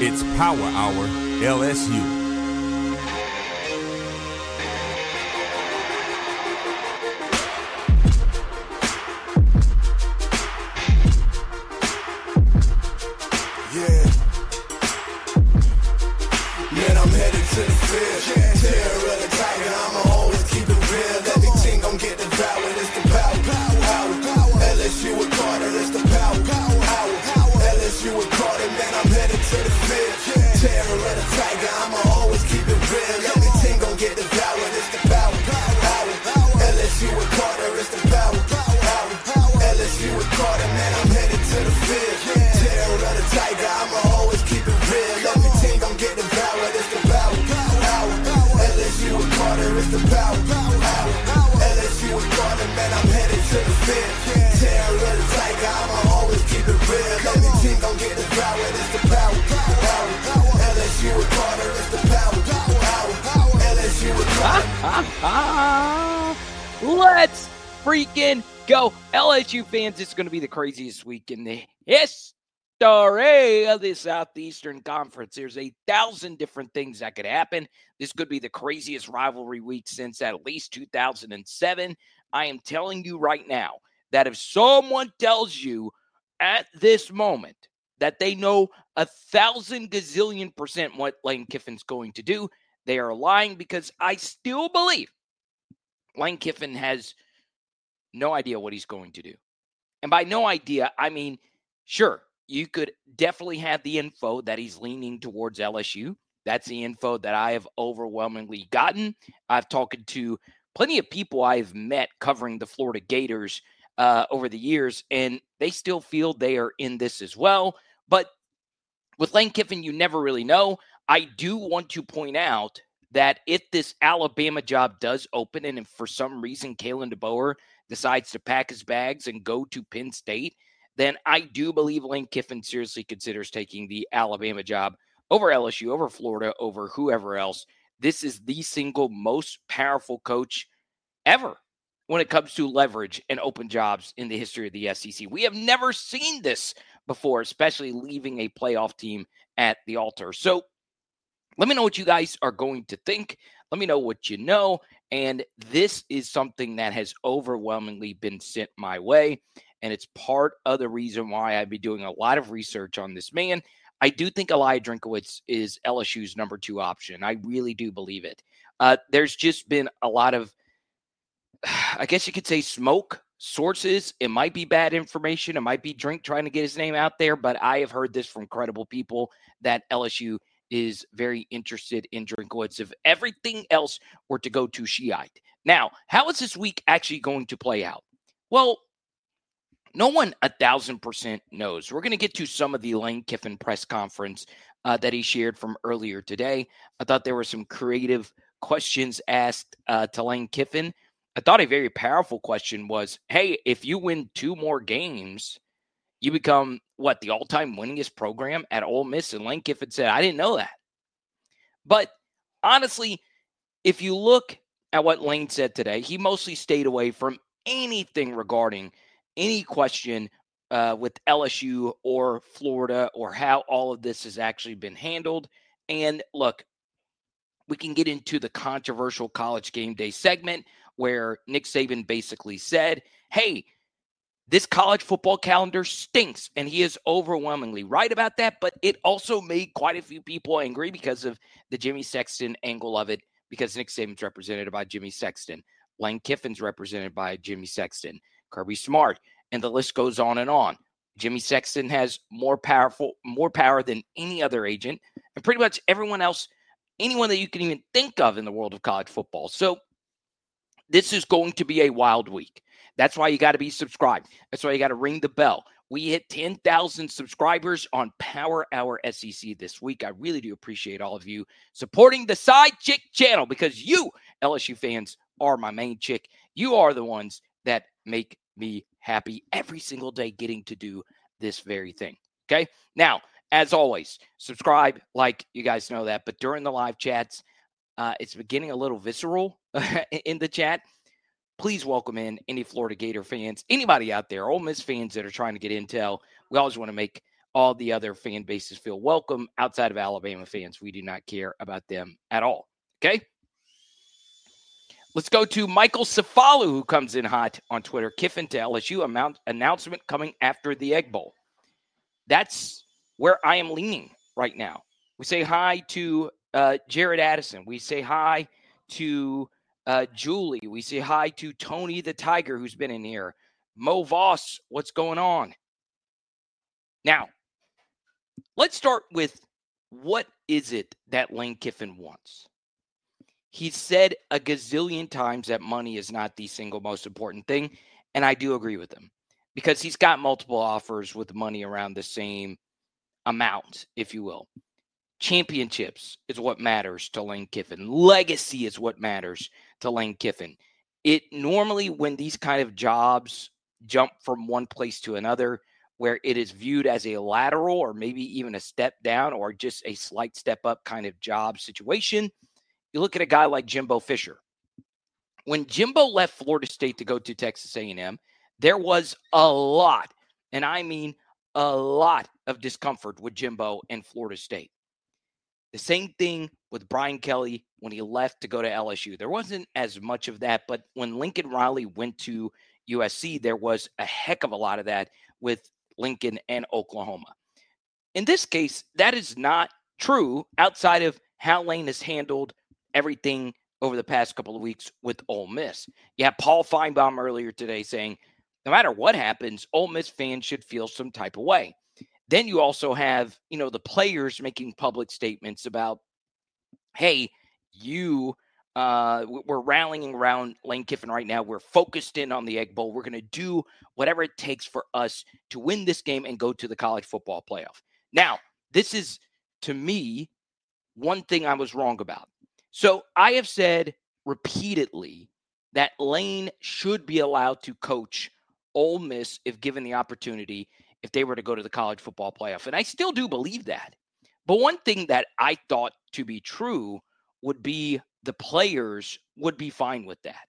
It's Power Hour LSU. Let's freaking go. LSU fans, it's going to be the craziest week in the history of the Southeastern Conference. There's 1,000 different things that could happen. This could be the craziest rivalry week since at least 2007. I am telling you right now that if someone tells you at this moment that they know 1,000 gazillion % what Lane Kiffin's going to do, they are lying, because I still believe Lane Kiffin has no idea what he's going to do. And by no idea, I mean, sure, you could definitely have the info that he's leaning towards LSU. That's the info that I have overwhelmingly gotten. I've talked to plenty of people I've met covering the Florida Gators over the years, and they still feel they are in this as well. But with Lane Kiffin, you never really know. I do want to point out that if this Alabama job does open, and if for some reason Kalen DeBoer decides to pack his bags and go to Penn State, then I do believe Lane Kiffin seriously considers taking the Alabama job over LSU, over Florida, over whoever else. This is the single most powerful coach ever when it comes to leverage and open jobs in the history of the SEC. We have never seen this before, especially leaving a playoff team at the altar. So let me know what you guys are going to think. Let me know what you know. And this is something that has overwhelmingly been sent my way. And it's part of the reason why I've been doing a lot of research on this man. I do think Elijah Drinkowitz is LSU's number 2 option. I really do believe it. There's just been a lot of, I guess you could say, smoke sources. It might be bad information. It might be Drink trying to get his name out there. But I have heard this from credible people that LSU is very interested in Drinkowitz if everything else were to go to Shiite. Now, how is this week actually going to play out? Well, no one 1,000% knows. We're going to get to some of the Lane Kiffin press conference that he shared from earlier today. I thought there were some creative questions asked to Lane Kiffin. I thought a very powerful question was, hey, if you win 2 more games, you become, the all-time winningest program at Ole Miss? And Lane Kiffin said, I didn't know that. But honestly, if you look at what Lane said today, he mostly stayed away from anything regarding any question with LSU or Florida or how all of this has actually been handled. And look, we can get into the controversial College Game Day segment where Nick Saban basically said, hey, this college football calendar stinks, and he is overwhelmingly right about that, but it also made quite a few people angry because of the Jimmy Sexton angle of it, because Nick Saban's represented by Jimmy Sexton. Lane Kiffin's represented by Jimmy Sexton. Kirby Smart, and the list goes on and on. Jimmy Sexton has more power than any other agent, and pretty much everyone else, anyone that you can even think of in the world of college football. So this is going to be a wild week. That's why you got to be subscribed. That's why you got to ring the bell. We hit 10,000 subscribers on Power Hour SEC this week. I really do appreciate all of you supporting the Side Chick channel, because you, LSU fans, are my main chick. You are the ones that make me happy every single day getting to do this very thing. Okay? Now, as always, subscribe, like, you guys know that. But during the live chats, it's getting a little visceral in the chat. Please welcome in any Florida Gator fans, anybody out there, Ole Miss fans that are trying to get intel. We always want to make all the other fan bases feel welcome. Outside of Alabama fans, we do not care about them at all. Okay? Let's go to Michael Cefalu, who comes in hot on Twitter. Kiffin to LSU announcement coming after the Egg Bowl. That's where I am leaning right now. We say hi to Jared Addison. We say hi to Julie. We say hi to Tony the Tiger, who's been in here. Mo Voss, what's going on? Now, let's start with what is it that Lane Kiffin wants? He's said a gazillion times that money is not the single most important thing, and I do agree with him because he's got multiple offers with money around the same amount, if you will. Championships is what matters to Lane Kiffin. Legacy is what matters to Lane Kiffin. It normally, when these kind of jobs jump from one place to another, where it is viewed as a lateral or maybe even a step down or just a slight step up kind of job situation, you look at a guy like Jimbo Fisher. When Jimbo left Florida State to go to Texas A&M, there was a lot, and I mean a lot of discomfort with Jimbo and Florida State. The same thing with Brian Kelly when he left to go to LSU. There wasn't as much of that, but when Lincoln Riley went to USC, there was a heck of a lot of that with Lincoln and Oklahoma. In this case, that is not true outside of how Lane has handled everything over the past couple of weeks with Ole Miss. You have Paul Feinbaum earlier today saying, no matter what happens, Ole Miss fans should feel some type of way. Then you also have, the players making public statements about, hey, we're rallying around Lane Kiffin right now. We're focused in on the Egg Bowl. We're going to do whatever it takes for us to win this game and go to the college football playoff. Now, this is, to me, one thing I was wrong about. So I have said repeatedly that Lane should be allowed to coach Ole Miss if given the opportunity, if they were to go to the college football playoff. And I still do believe that. But one thing that I thought to be true would be the players would be fine with that.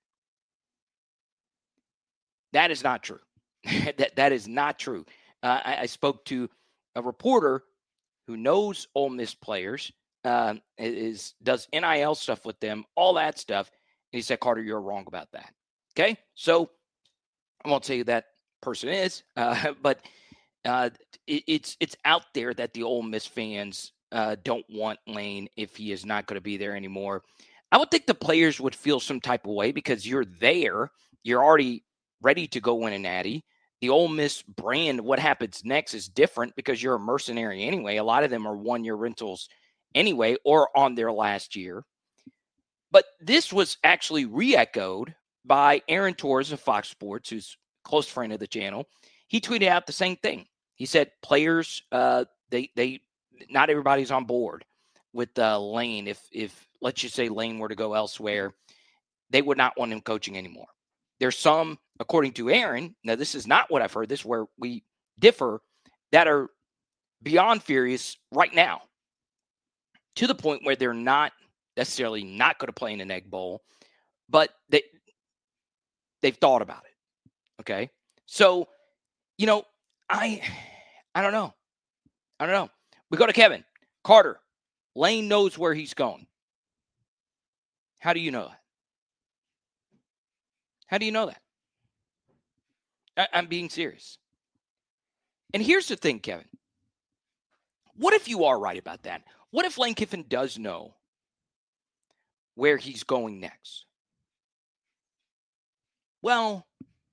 That is not true. that is not true. I spoke to a reporter who knows Ole Miss players, does NIL stuff with them, all that stuff. And he said, Carter, you're wrong about that. Okay? So I won't say who that person is, but it's out there that the Ole Miss fans don't want Lane if he is not going to be there anymore. I would think the players would feel some type of way because you're there. You're already ready to go win a natty. The Ole Miss brand, what happens next is different because you're a mercenary anyway. A lot of them are one-year rentals anyway or on their last year. But this was actually re-echoed by Aaron Torres of Fox Sports, who's a close friend of the channel. He tweeted out the same thing. He said players, they not everybody's on board with Lane. If let's just say Lane were to go elsewhere, they would not want him coaching anymore. There's some, according to Aaron, now this is not what I've heard, this is where we differ, that are beyond furious right now to the point where they're not necessarily not going to play in an Egg Bowl, but they've thought about it. Okay. So, I don't know. We go to Kevin. Carter, Lane knows where he's going. How do you know that? How do you know that? I'm being serious. And here's the thing, Kevin. What if you are right about that? What if Lane Kiffin does know where he's going next? Well,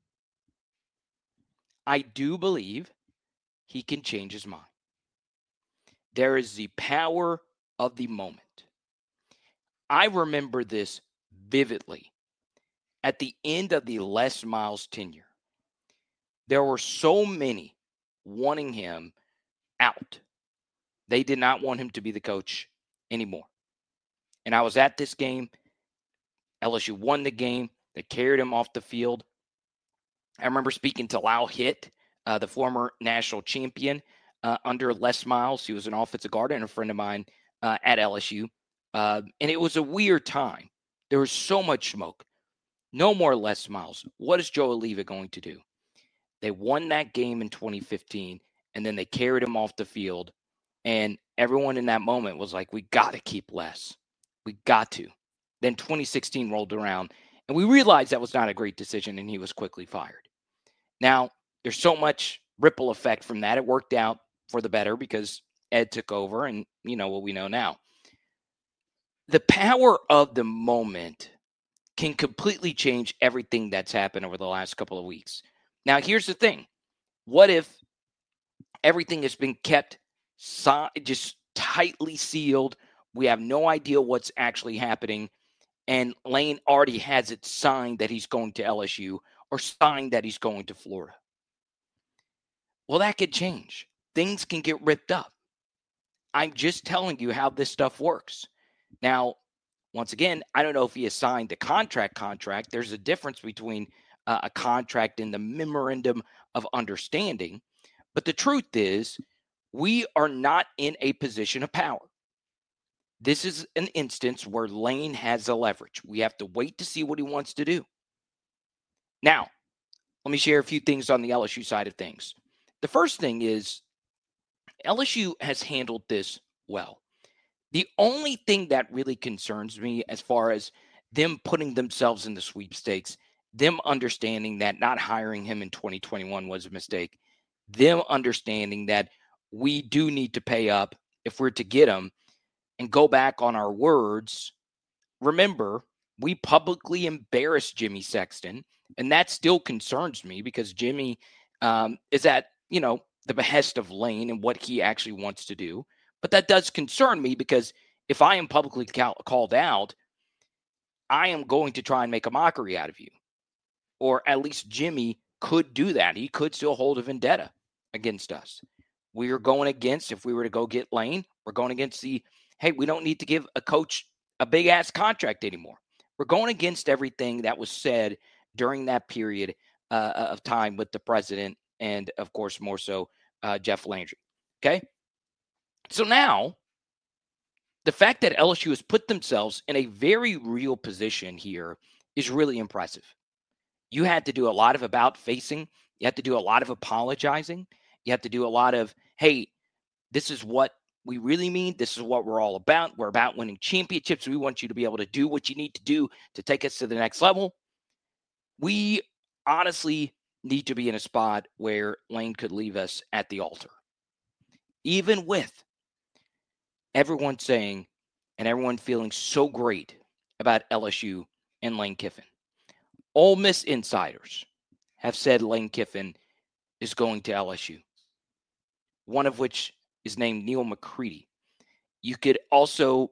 I do believe he can change his mind. There is the power of the moment. I remember this vividly. At the end of the Les Miles tenure, there were so many wanting him out. They did not want him to be the coach anymore. And I was at this game. LSU won the game. They carried him off the field. I remember speaking to Lau Hitt, the former national champion under Les Miles. He was an offensive guard and a friend of mine at LSU. And it was a weird time. There was so much smoke. No more Les Miles. What is Joe Alleva going to do? They won that game in 2015, and then they carried him off the field. And everyone in that moment was like, we got to keep Les. We got to. Then 2016 rolled around, and we realized that was not a great decision, and he was quickly fired. Now, there's so much ripple effect from that. It worked out for the better because Ed took over, and you know what we know now. The power of the moment can completely change everything that's happened over the last couple of weeks. Now, here's the thing. What if everything has been kept just tightly sealed? We have no idea what's actually happening. And Lane already has it signed that he's going to LSU or signed that he's going to Florida. Well, that could change. Things can get ripped up. I'm just telling you how this stuff works. Now, once again, I don't know if he has signed the contract. There's a difference between a contract and the memorandum of understanding. But the truth is, we are not in a position of power. This is an instance where Lane has the leverage. We have to wait to see what he wants to do. Now, let me share a few things on the LSU side of things. The first thing is LSU has handled this well. The only thing that really concerns me as far as them putting themselves in the sweepstakes, them understanding that not hiring him in 2021 was a mistake, them understanding that we do need to pay up if we're to get him and go back on our words. Remember, we publicly embarrassed Jimmy Sexton, and that still concerns me because Jimmy is at, the behest of Lane and what he actually wants to do. But that does concern me because if I am publicly called out, I am going to try and make a mockery out of you. Or at least Jimmy could do that. He could still hold a vendetta against us. We are going against, if we were to go get Lane, we're going against hey, we don't need to give a coach a big-ass contract anymore. We're going against everything that was said during that period of time with the president and, of course, more so Jeff Landry. Okay? So now, the fact that LSU has put themselves in a very real position here is really impressive. You had to do a lot of about-facing. You have to do a lot of apologizing. You have to do a lot of, hey, this is what we really mean. This is what we're all about. We're about winning championships. We want you to be able to do what you need to do to take us to the next level. We honestly need to be in a spot where Lane could leave us at the altar. Even with everyone saying and everyone feeling so great about LSU and Lane Kiffin. Ole Miss insiders have said Lane Kiffin is going to LSU, one of which is named Neil McCready. You could also,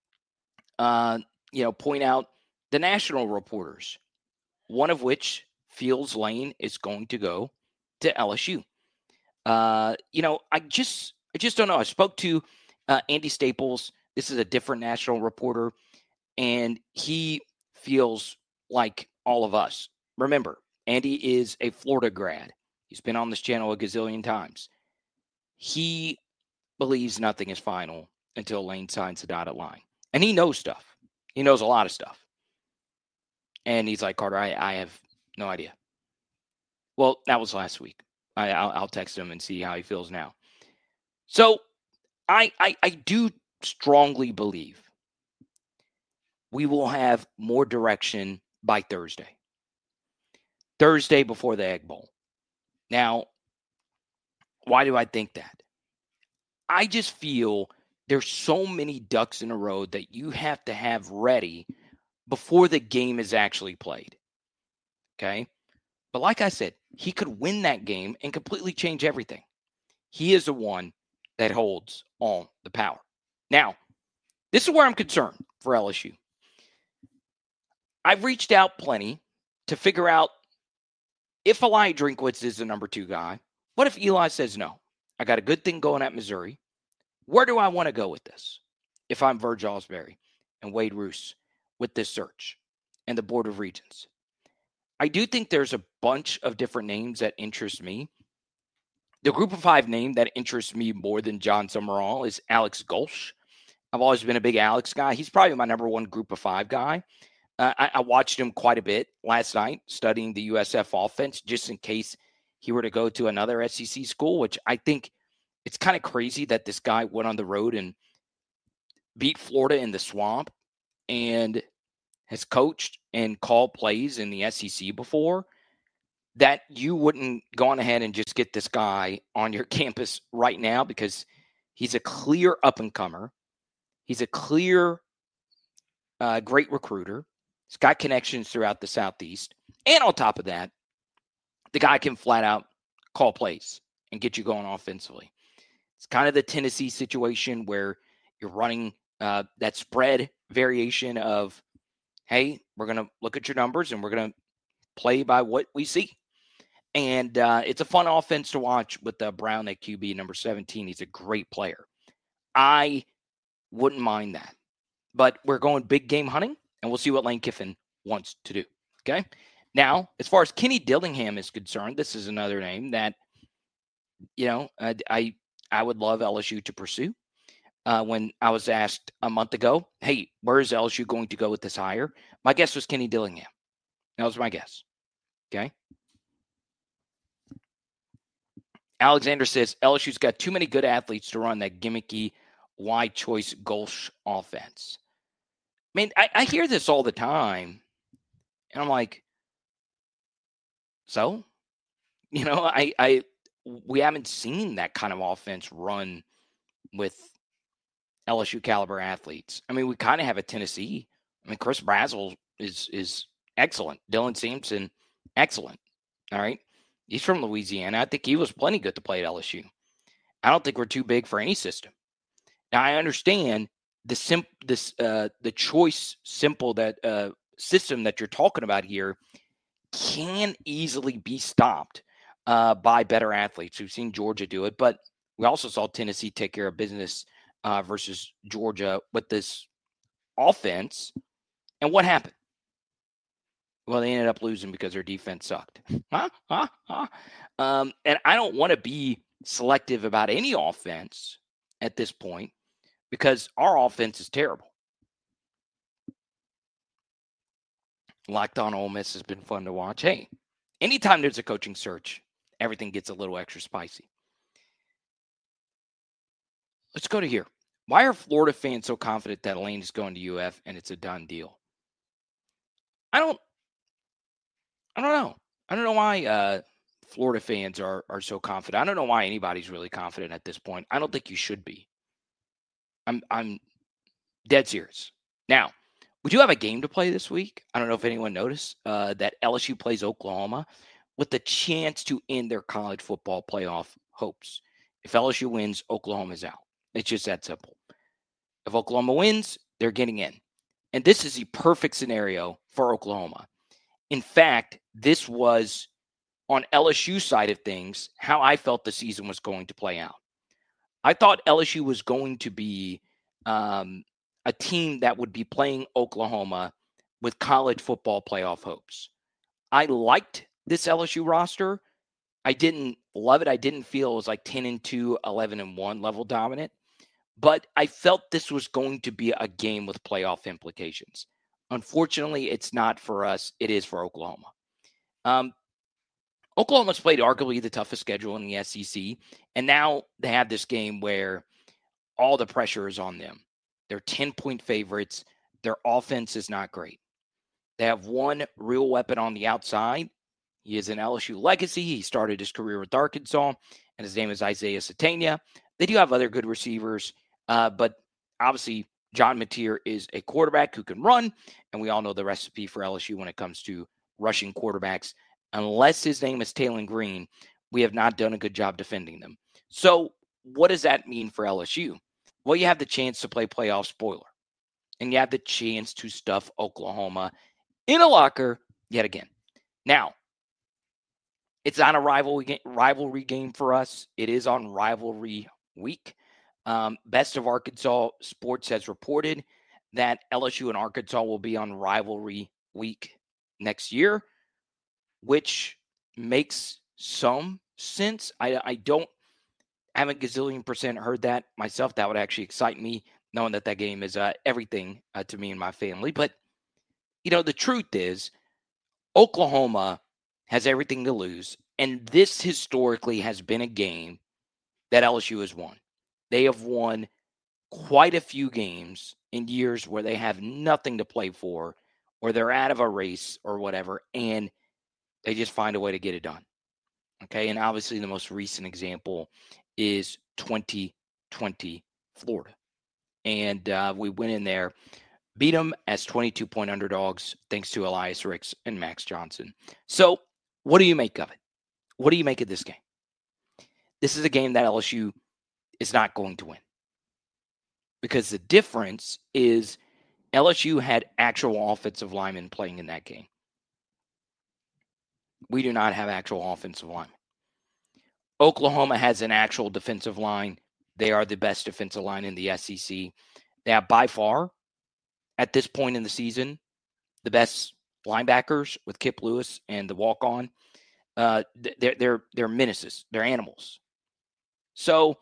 point out the national reporters, one of which feels Lane is going to go to LSU. I just don't know. I spoke to Andy Staples. This is a different national reporter, and he feels like all of us. Remember, Andy is a Florida grad. He's been on this channel a gazillion times. He believes nothing is final until Lane signs the dotted line. And he knows stuff. He knows a lot of stuff. And he's like, Carter, I have no idea. Well, that was last week. I'll text him and see how he feels now. So I do strongly believe we will have more direction by Thursday. Thursday before the Egg Bowl. Now, why do I think that? I just feel there's so many ducks in a row that you have to have ready before the game is actually played. Okay? But like I said, he could win that game and completely change everything. He is the one that holds all the power. Now, this is where I'm concerned for LSU. I've reached out plenty to figure out if Eli Drinkwitz is the number 2 guy. What if Eli says no? I got a good thing going at Missouri. Where do I want to go with this? If I'm Verge Osbury and Wade Roos with this search and the Board of Regents. I do think there's a bunch of different names that interest me. The group of 5 name that interests me more than John Summerall is Alex Gulch. I've always been a big Alex guy. He's probably my number 1 group of 5 guy. I watched him quite a bit last night studying the USF offense just in case he were to go to another SEC school, which I think it's kind of crazy that this guy went on the road and beat Florida in the Swamp and has coached and called plays in the SEC before, that you wouldn't go on ahead and just get this guy on your campus right now, because he's a clear up-and-comer. He's a clear great recruiter. He's got connections throughout the Southeast. And on top of that, the guy can flat out call plays and get you going offensively. It's kind of the Tennessee situation where you're running that spread variation of, hey, we're going to look at your numbers and we're going to play by what we see. And it's a fun offense to watch with Brown at QB, number 17. He's a great player. I wouldn't mind that. But we're going big game hunting, and we'll see what Lane Kiffin wants to do. Okay? Now, as far as Kenny Dillingham is concerned, this is another name that, I would love LSU to pursue. When I was asked a month ago, hey, where is LSU going to go with this hire? My guess was Kenny Dillingham. That was my guess. Okay? Alexander says LSU's got too many good athletes to run that gimmicky wide choice Gulch offense. I mean, I hear this all the time, and I'm like, so, we haven't seen that kind of offense run with LSU caliber athletes. I mean, we kind of have a Tennessee. I mean, Chris Brazzell is excellent. Dylan Sampson, excellent. All right. He's from Louisiana. I think he was plenty good to play at LSU. I don't think we're too big for any system. Now, I understand the choice simple that system that you're talking about here can easily be stopped by better athletes. We've seen Georgia do it, but we also saw Tennessee take care of business versus Georgia with this offense. And what happened? Well, they ended up losing because their defense sucked. And I don't want to be selective about any offense at this point because our offense is terrible. Locked On Ole Miss has been fun to watch. Hey, anytime there's a coaching search, everything gets a little extra spicy. Let's go to here. Why are Florida fans so confident that Lane is going to UF and it's a done deal? I don't know. I don't know why Florida fans are so confident. I don't know why anybody's really confident at this point. I don't think you should be. I'm dead serious. Now, we do have a game to play this week. I don't know if anyone noticed that LSU plays Oklahoma with the chance to end their college football playoff hopes. If LSU wins, Oklahoma's out. It's just that simple. If Oklahoma wins, they're getting in. And this is the perfect scenario for Oklahoma. In fact, this was on LSU's side of things, how I felt the season was going to play out. I thought LSU was going to be a team that would be playing Oklahoma with college football playoff hopes. I liked this LSU roster. I didn't love it. I didn't feel it was like 10-2, 11-1 level dominant. But I felt this was going to be a game with playoff implications. Unfortunately, it's not for us. It is for Oklahoma. Oklahoma's played arguably the toughest schedule in the SEC, and now they have this game where all the pressure is on them. They're 10-point favorites. Their offense is not great. They have one real weapon on the outside. He is an LSU legacy. He started his career with Arkansas, and his name is Isaiah Satania. They do have other good receivers, but obviously John Mateer is a quarterback who can run, and we all know the recipe for LSU when it comes to rushing quarterbacks. Unless his name is Taylon Green, we have not done a good job defending them. So what does that mean for LSU? Well, you have the chance to play playoff spoiler, and you have the chance to stuff Oklahoma in a locker yet again. Now, it's not a rivalry game for us. It is on rivalry week. Best of Arkansas Sports has reported that LSU and Arkansas will be on rivalry week next year, which makes some sense. I haven't gazillion % heard that myself. That would actually excite me, knowing that game is everything to me and my family. But, the truth is Oklahoma has everything to lose. And this historically has been a game that LSU has won. They have won quite a few games in years where they have nothing to play for, or they're out of a race or whatever, and they just find a way to get it done. Okay, and obviously the most recent example is 2020 Florida. And we went in there, beat them as 22-point underdogs, thanks to Elias Ricks and Max Johnson. So what do you make of it? What do you make of this game? This is a game that LSU is not going to win. Because the difference is LSU had actual offensive linemen playing in that game. We do not have actual offensive linemen. Oklahoma has an actual defensive line. They are the best defensive line in the SEC. They have by far, at this point in the season, the best linebackers with Kip Lewis and the walk-on. They're menaces. They're animals. So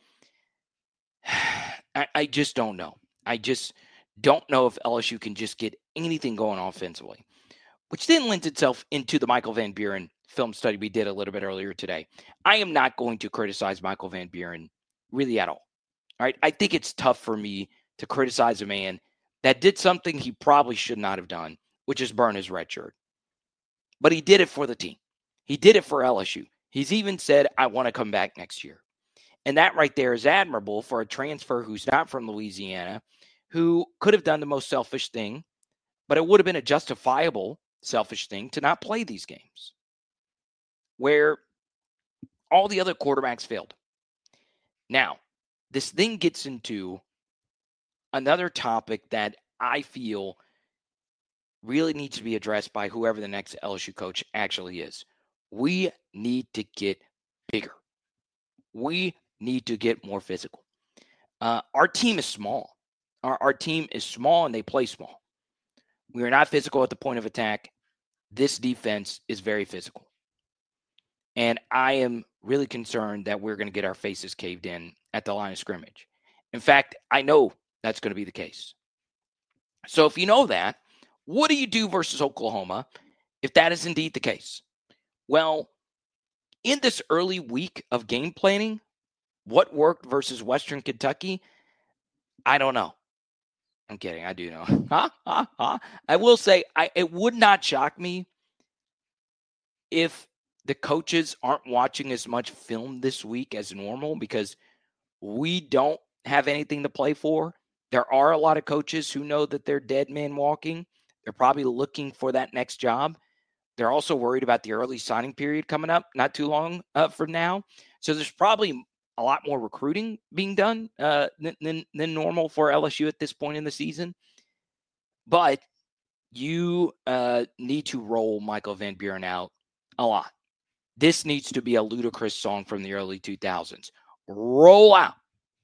I just don't know. I just don't know if LSU can just get anything going offensively, which then lends itself into the Michael Van Buren film study we did a little bit earlier today. I am not going to criticize Michael Van Buren really at all. All right. I think it's tough for me to criticize a man that did something he probably should not have done, which is burn his red shirt. But he did it for the team. He did it for LSU. He's even said, I want to come back next year. And that right there is admirable for a transfer who's not from Louisiana, who could have done the most selfish thing, but it would have been a justifiable selfish thing to not play these games, where all the other quarterbacks failed. Now, this thing gets into another topic that I feel really needs to be addressed by whoever the next LSU coach actually is. We need to get bigger. We need to get more physical. Our team is small. Our team is small and they play small. We are not physical at the point of attack. This defense is very physical. And I am really concerned that we're going to get our faces caved in at the line of scrimmage. In fact, I know that's going to be the case. So if you know that, what do you do versus Oklahoma if that is indeed the case? Well, in this early week of game planning, what worked versus Western Kentucky? I don't know. I'm kidding. I do know. I will say it would not shock me if the coaches aren't watching as much film this week as normal because we don't have anything to play for. There are a lot of coaches who know that they're dead man walking. They're probably looking for that next job. They're also worried about the early signing period coming up not too long from now. So there's probably a lot more recruiting being done than normal for LSU at this point in the season. But you need to roll Michael Van Buren out a lot. This needs to be a Ludacris song from the early 2000s. Roll out.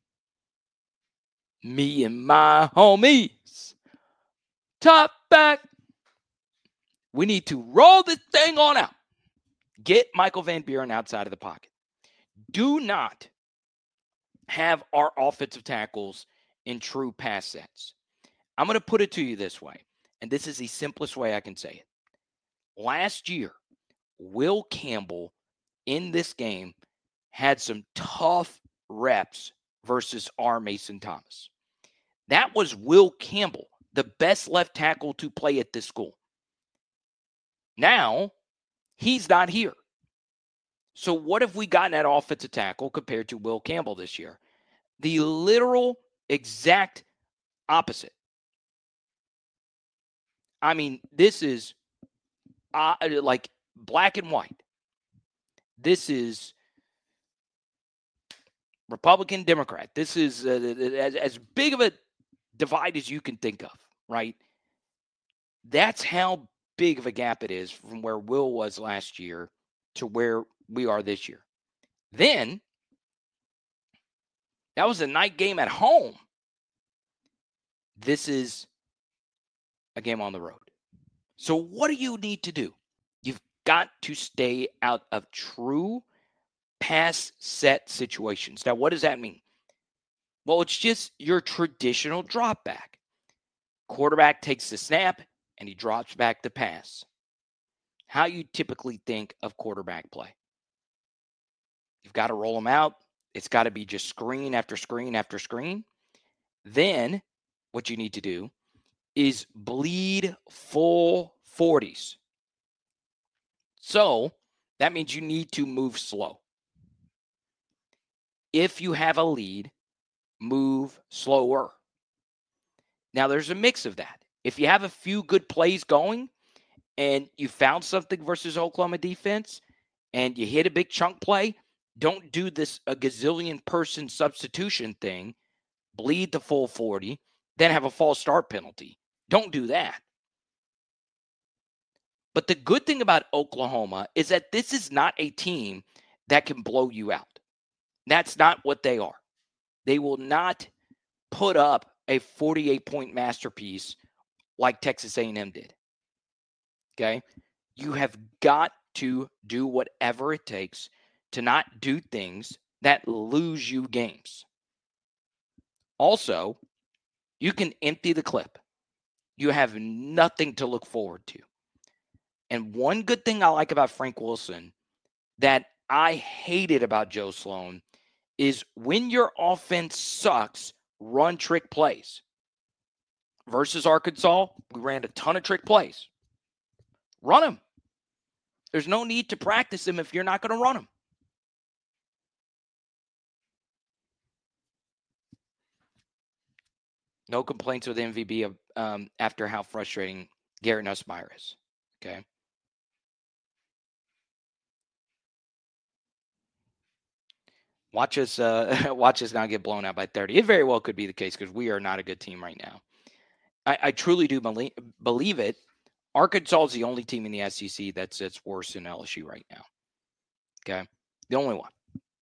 Me and my homies. Top back. We need to roll this thing on out. Get Michael Van Buren outside of the pocket. Do not have our offensive tackles in true pass sets. I'm going to put it to you this way, and this is the simplest way I can say it. Last year, Will Campbell in this game had some tough reps versus our Mason Thomas. That was Will Campbell, the best left tackle to play at this school. Now, he's not here. So what have we gotten at offensive tackle compared to Will Campbell this year? The literal exact opposite. I mean, this is like black and white. This is Republican, Democrat. This is as big of a divide as you can think of, right? That's how big of a gap it is from where Will was last year to where we are this year. Then, that was a night game at home. This is a game on the road. So what do you need to do? You've got to stay out of true pass set situations. Now, what does that mean? Well, it's just your traditional drop back. Quarterback takes the snap and he drops back the pass. How you typically think of quarterback play. You've got to roll them out. It's got to be just screen after screen after screen. Then what you need to do is bleed full 40s. So that means you need to move slow. If you have a lead, move slower. Now, there's a mix of that. If you have a few good plays going and you found something versus Oklahoma defense and you hit a big chunk play, don't do this a gazillion person substitution thing, bleed the full 40, then have a false start penalty. Don't do that. But the good thing about Oklahoma is that this is not a team that can blow you out. That's not what they are. They will not put up a 48-point masterpiece like Texas A&M did. Okay? You have got to do whatever it takes to not do things that lose you games. Also, you can empty the clip. You have nothing to look forward to. And one good thing I like about Frank Wilson that I hated about Joe Sloan is when your offense sucks, run trick plays. Versus Arkansas, we ran a ton of trick plays. Run them. There's no need to practice them if you're not going to run them. No complaints with MVB after how frustrating Garrett Nussmeier is. Okay. Watch us not get blown out by 30. It very well could be the case because we are not a good team right now. I truly do believe it. Arkansas is the only team in the SEC that's worse than LSU right now. Okay. The only one.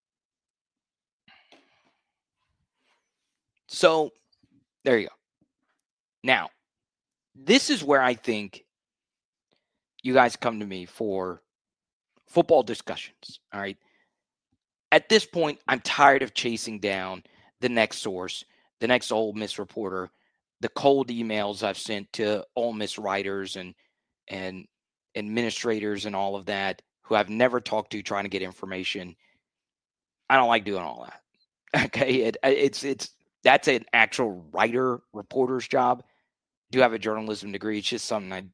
So there you go. Now, this is where I think you guys come to me for football discussions. All right. At this point, I'm tired of chasing down the next source, the next Ole Miss reporter, the cold emails I've sent to Ole Miss writers and administrators and all of that who I've never talked to trying to get information. I don't like doing all that. Okay. It's that's an actual writer, reporter's job. Do have a journalism degree. It's just something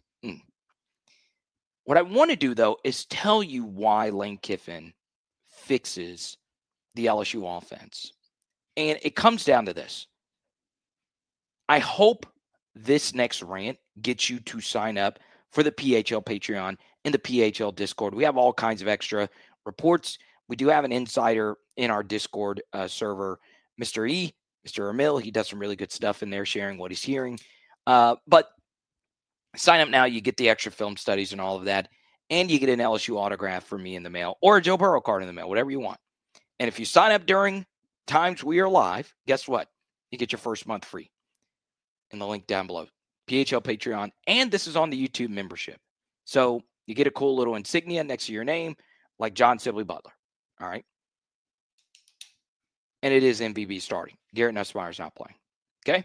What I want to do, though, is tell you why Lane Kiffin fixes the LSU offense. And it comes down to this. I hope this next rant gets you to sign up for the PHL Patreon and the PHL Discord. We have all kinds of extra reports. We do have an insider in our Discord server, Mr. E, Mr. Emil. He does some really good stuff in there, sharing what he's hearing. But sign up now. You get the extra film studies and all of that. And you get an LSU autograph from me in the mail or a Joe Burrow card in the mail, whatever you want. And if you sign up during times we are live, guess what? You get your first month free. In the link down below. PHL Patreon. And this is on the YouTube membership. So you get a cool little insignia next to your name, like John Sibley Butler. All right. And it is MVB starting. Garrett Nussmeier's not playing. Okay.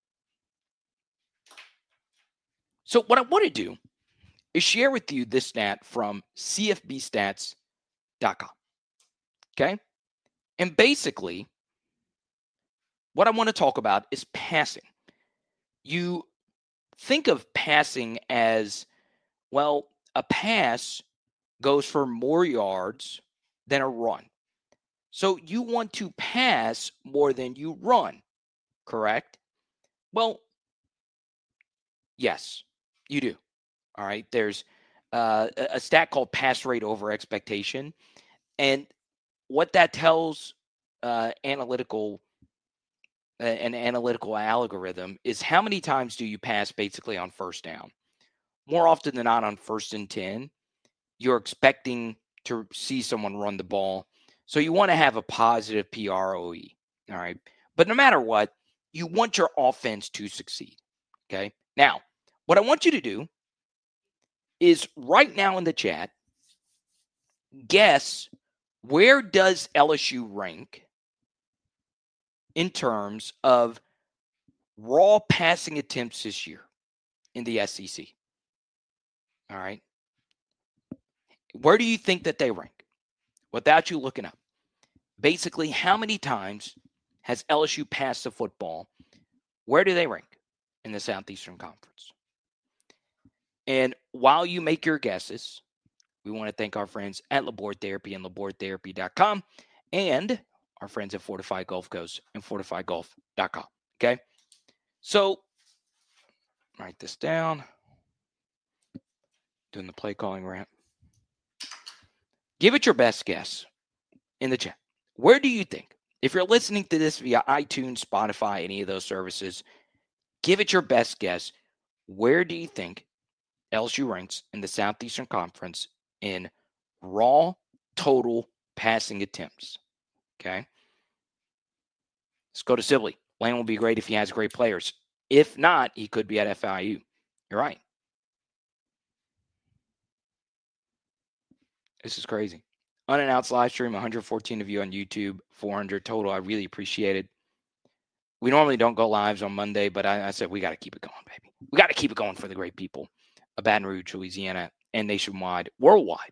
So what I want to do is share with you this stat from CFBstats.com. Okay. And basically, what I want to talk about is passing. You think of passing as, well, a pass goes for more yards than a run. So you want to pass more than you run, correct? Well, yes, you do. All right. There's a stat called pass rate over expectation. And what that tells an analytical algorithm is how many times do you pass basically on first down? More often than not on 1st and 10, you're expecting to see someone run the ball. So you want to have a positive PROE. All right. But no matter what, you want your offense to succeed. Okay. Now, what I want you to do is right now in the chat, guess where does LSU rank in terms of raw passing attempts this year in the SEC? All right. Where do you think that they rank? Without you looking up. basically how many times has LSU passed the football? Where do they rank in the Southeastern Conference? And while you make your guesses, we want to thank our friends at Laborde Therapy and LabordeTherapy.com and our friends at Fortified Gulf Coast and FortifiedGolf.com. Okay? So, write this down. Doing the play calling rant. Give it your best guess in the chat. Where do you think, if you're listening to this via iTunes, Spotify, any of those services, give it your best guess. Where do you think LSU ranks in the Southeastern Conference in raw total passing attempts? Okay. Let's go to Sibley. Lane will be great if he has great players. If not, he could be at FIU. You're right. This is crazy. Unannounced live stream, 114 of you on YouTube, 400 total. I really appreciate it. We normally don't go lives on Monday, but I said we got to keep it going, baby. We got to keep it going for the great people of Baton Rouge, Louisiana, and nationwide, worldwide.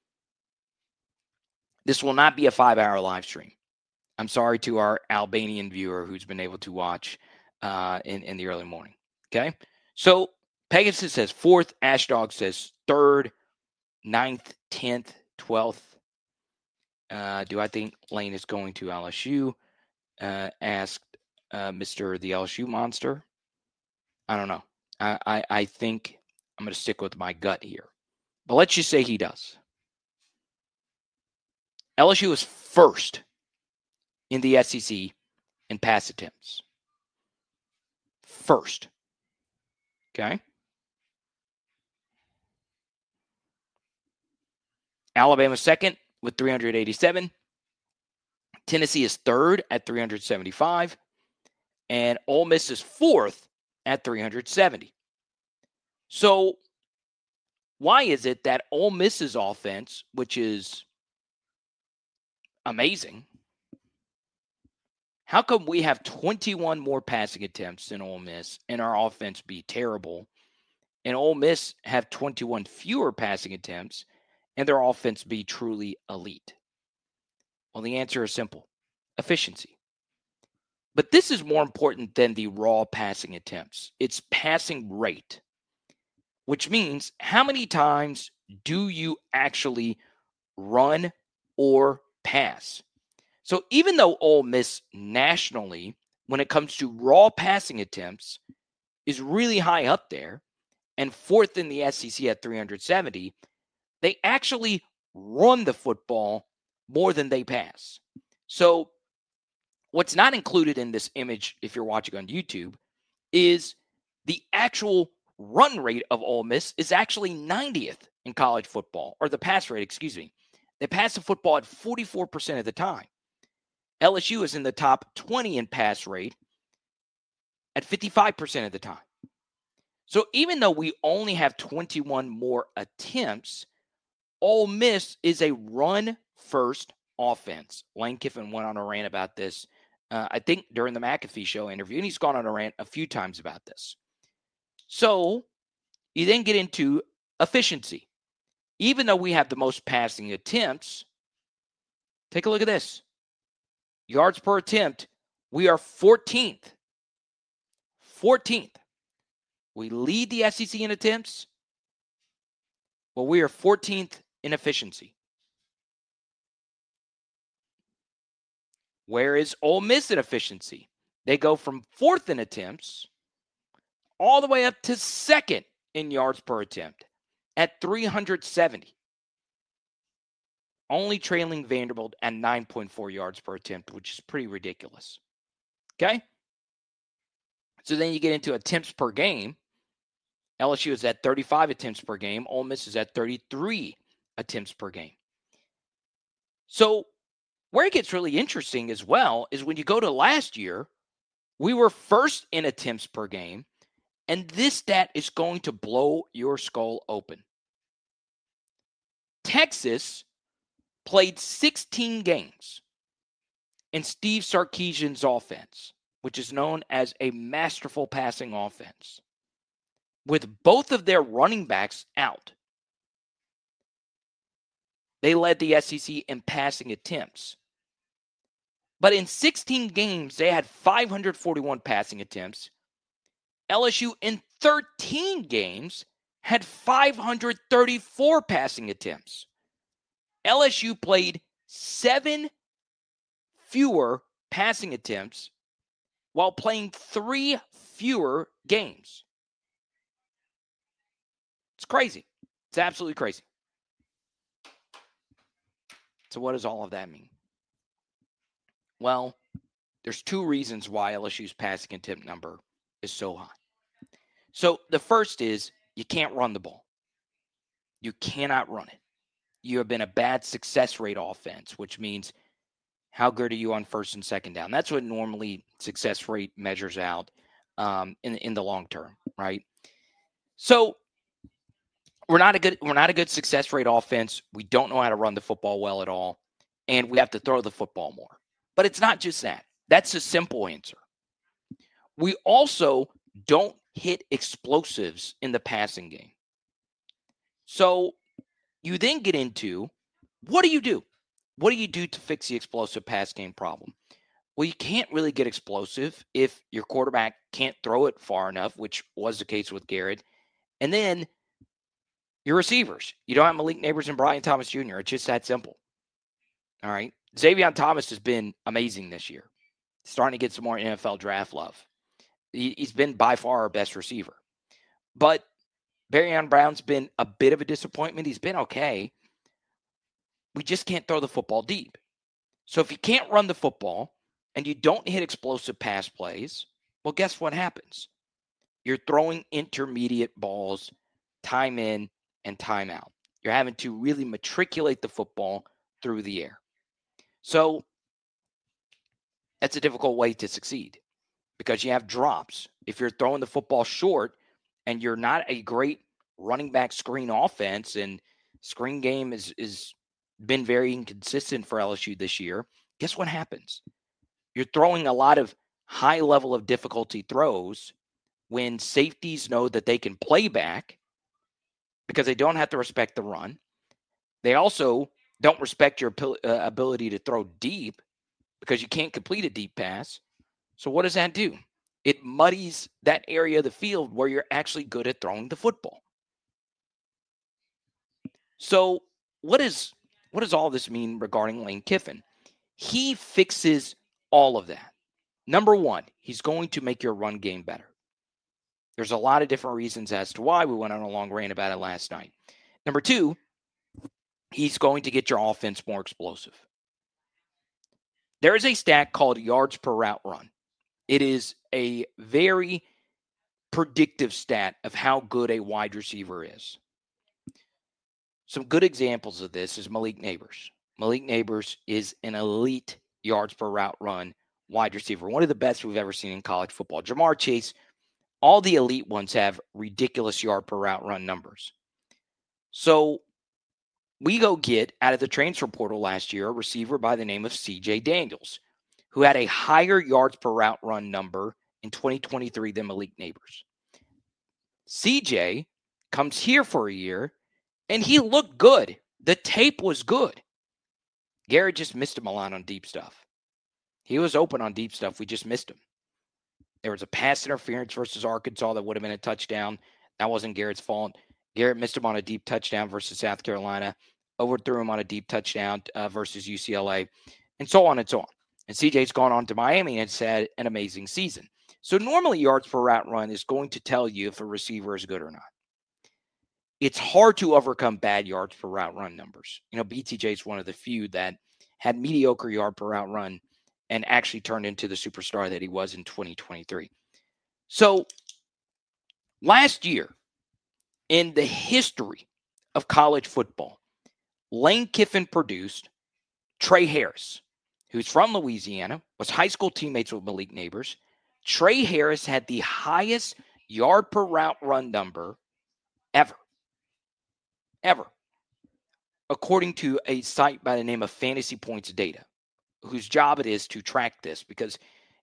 This will not be a 5-hour live stream. I'm sorry to our Albanian viewer who's been able to watch in the early morning. Okay? So Pegasus says 4th. Ashdog says 3rd, 9th, 10th, 12th. Do I think Lane is going to LSU? Asked Mr. the LSU Monster. I don't know. I think I'm going to stick with my gut here. But let's just say he does. LSU is 1st in the SEC in pass attempts. 1st. Okay? Alabama 2nd with 387. Tennessee is 3rd at 375. And Ole Miss is 4th at 370. So why is it that Ole Miss's offense, which is amazing, how come we have 21 more passing attempts than Ole Miss and our offense be terrible, and Ole Miss have 21 fewer passing attempts and their offense be truly elite? Well, the answer is simple: efficiency. But this is more important than the raw passing attempts. It's passing rate, which means how many times do you actually run or pass? So even though Ole Miss nationally, when it comes to raw passing attempts, is really high up there and 4th in the SEC at 370, they actually run the football more than they pass. So what's not included in this image, if you're watching on YouTube, is the actual run rate of Ole Miss is actually 90th in college football, or the pass rate, excuse me. They pass the football at 44% of the time. LSU is in the top 20 in pass rate at 55% of the time. So even though we only have 21 more attempts, Ole Miss is a run-first offense. Lane Kiffin went on a rant about this, I think, during the McAfee Show interview, and he's gone on a rant a few times about this. So you then get into efficiency. Even though we have the most passing attempts, take a look at this. Yards per attempt, we are 14th. 14th. We lead the SEC in attempts, but we are 14th in efficiency. Where is Ole Miss in efficiency? They go from 4th in attempts all the way up to 2nd in yards per attempt at 370. Only trailing Vanderbilt at 9.4 yards per attempt, which is pretty ridiculous. Okay? So then you get into attempts per game. LSU is at 35 attempts per game. Ole Miss is at 33 attempts per game. So where it gets really interesting as well is when you go to last year, we were 1st in attempts per game, and this stat is going to blow your skull open. Texas played 16 games in Steve Sarkisian's offense, which is known as a masterful passing offense, with both of their running backs out. They led the SEC in passing attempts. But in 16 games, they had 541 passing attempts. LSU in 13 games had 534 passing attempts. LSU played 7 fewer passing attempts while playing 3 fewer games. It's crazy. It's absolutely crazy. So what does all of that mean? Well, there's 2 reasons why LSU's passing attempt number is so high. So the first is you can't run the ball. You cannot run it. You have been a bad success rate offense, which means how good are you on first and second down? That's what normally success rate measures out in the long term, right? So we're not a good success rate offense. We don't know how to run the football well at all, and we have to throw the football more. But it's not just that. That's a simple answer. We also don't hit explosives in the passing game. So you then get into, what do you do? What do you do to fix the explosive pass game problem? Well, you can't really get explosive if your quarterback can't throw it far enough, which was the case with Garrett. And then your receivers. You don't have Malik Nabers and Brian Thomas Jr. It's just that simple. All right. Xavier Thomas has been amazing this year. Starting to get some more NFL draft love. He's been by far our best receiver. But Barrion Brown's been a bit of a disappointment. He's been okay. We just can't throw the football deep. So if you can't run the football and you don't hit explosive pass plays, well, guess what happens? You're throwing intermediate balls time in and time out. You're having to really matriculate the football through the air. So that's a difficult way to succeed because you have drops. If you're throwing the football short and you're not a great running back screen offense, and screen game is been very inconsistent for LSU this year, guess what happens? You're throwing a lot of high level of difficulty throws when safeties know that they can play back because they don't have to respect the run. They also don't respect your ability to throw deep because you can't complete a deep pass. So what does that do? It muddies that area of the field where you're actually good at throwing the football. So what does all this mean regarding Lane Kiffin? He fixes all of that. Number one, he's going to make your run game better. There's a lot of different reasons as to why. We went on a long rant about it last night. Number two, he's going to get your offense more explosive. There is a stat called yards per route run. It is a very predictive stat of how good a wide receiver is. Some good examples of this is Malik Nabers. Malik Nabers is an elite yards per route run wide receiver, one of the best we've ever seen in college football. Jamar Chase, all the elite ones have ridiculous yard per route run numbers. So we go get out of the transfer portal last year a receiver by the name of CJ Daniels, who had a higher yards per route run number in 2023 than Malik Nabers. CJ comes here for a year, and he looked good. The tape was good. Garrett just missed him a lot on deep stuff. He was open on deep stuff. We just missed him. There was a pass interference versus Arkansas that would have been a touchdown. That wasn't Garrett's fault. Garrett missed him on a deep touchdown versus South Carolina, overthrew him on a deep touchdown versus UCLA, and so on and so on. And CJ's gone on to Miami and had an amazing season. So normally yards per route run is going to tell you if a receiver is good or not. It's hard to overcome bad yards per route run numbers. You know, BTJ is one of the few that had mediocre yard per route run and actually turned into the superstar that he was in 2023. So last year, in the history of college football, Lane Kiffin produced Trey Harris, who's from Louisiana, was high school teammates with Malik Nabers. Trey Harris had the highest yard per route run number ever, according to a site by the name of Fantasy Points Data, whose job it is to track this because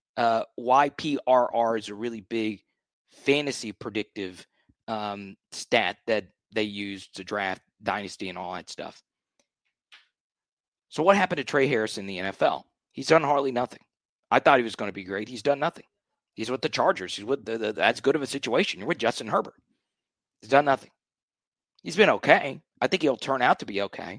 YPRR is a really big fantasy predictive stat that they use to draft dynasty and all that stuff. So what happened to Trey Harris in the NFL? He's done hardly nothing. I thought he was going to be great. He's done nothing. He's with the Chargers. He's with that's good of a situation. You're with Justin Herbert. He's done nothing. He's been okay. I think he'll turn out to be okay.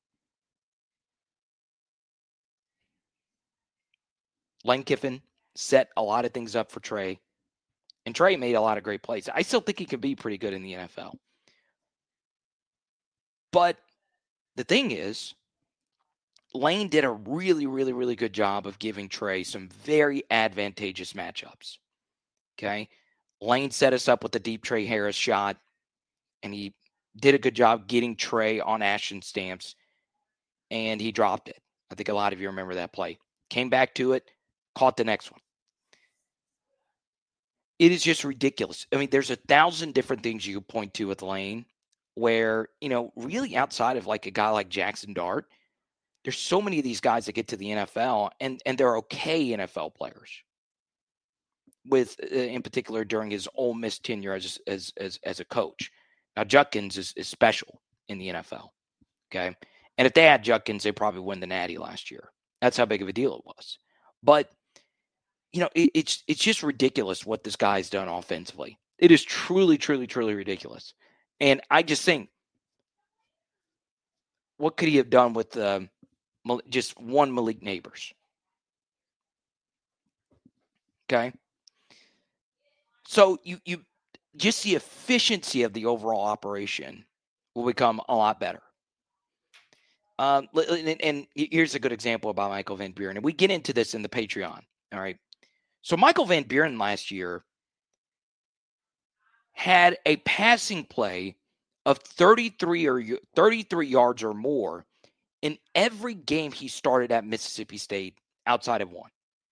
Lane Kiffin set a lot of things up for Trey, and Trey made a lot of great plays. I still think he can be pretty good in the NFL. But the thing is, Lane did a really, really, really good job of giving Trey some very advantageous matchups. Okay? Lane set us up with the deep Trey Harris shot, and he did a good job getting Trey on action stamps, and he dropped it. I think a lot of you remember that play. Came back to it, caught the next one. It is just ridiculous. I mean, there's 1,000 different things you could point to with Lane where, really outside of like a guy like Jackson Dart, there's so many of these guys that get to the NFL and they're okay NFL players. With, in particular, during his Ole Miss tenure as a coach. Now, Judkins is special in the NFL, okay? And if they had Judkins, they probably win the Natty last year. That's how big of a deal it was. But, it's just ridiculous what this guy's done offensively. It is truly, truly, truly ridiculous. And I just think, what could he have done with just one Malik Neighbors? Okay? So you just the efficiency of the overall operation will become a lot better. And here's a good example about Michael Van Buren. And we get into this in the Patreon. All right. So Michael Van Buren last year had a passing play of 33 yards or more in every game he started at Mississippi State outside of one.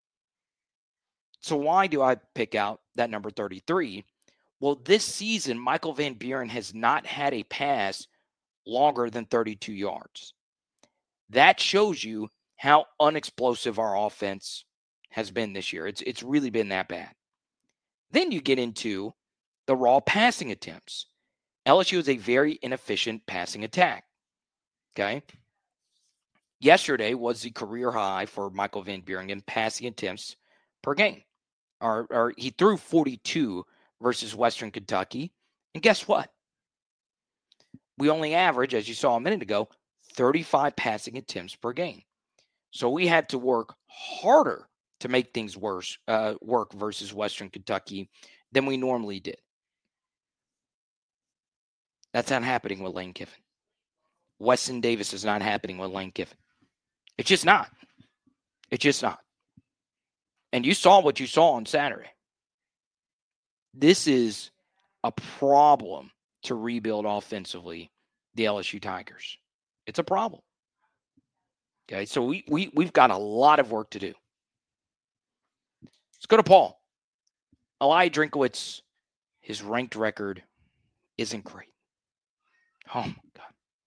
So why do I pick out that number 33? Well, this season, Michael Van Buren has not had a pass longer than 32 yards. That shows you how unexplosive our offense has been this year. It's really been that bad. Then you get into the raw passing attempts. LSU is a very inefficient passing attack. Okay? Yesterday was the career high for Michael Van Buren in passing attempts per game. Or he threw 42 versus Western Kentucky. And guess what? We only average, as you saw a minute ago, 35 passing attempts per game. So we had to work harder to make things work versus Western Kentucky than we normally did. That's not happening with Lane Kiffin. Weston Davis is not happening with Lane Kiffin. It's just not. It's just not. And you saw what you saw on Saturday. This is a problem to rebuild offensively the LSU Tigers. It's a problem. Okay, so we've got a lot of work to do. Let's go to Paul. Eli Drinkowitz, his ranked record isn't great. Oh, my God.